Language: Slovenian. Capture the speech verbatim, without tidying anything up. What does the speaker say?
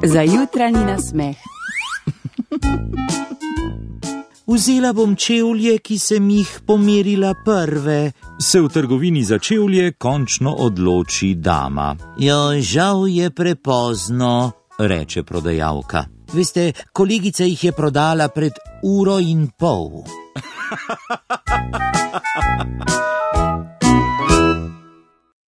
Za jutranji nasmeh. Vzela bom čevlje, ki sem jih pomerila prve, se v trgovini za čevlje končno odloči dama. Jo, žal je prepozno, reče prodajalka. Veste, kolegica jih je prodala pred uro in pol.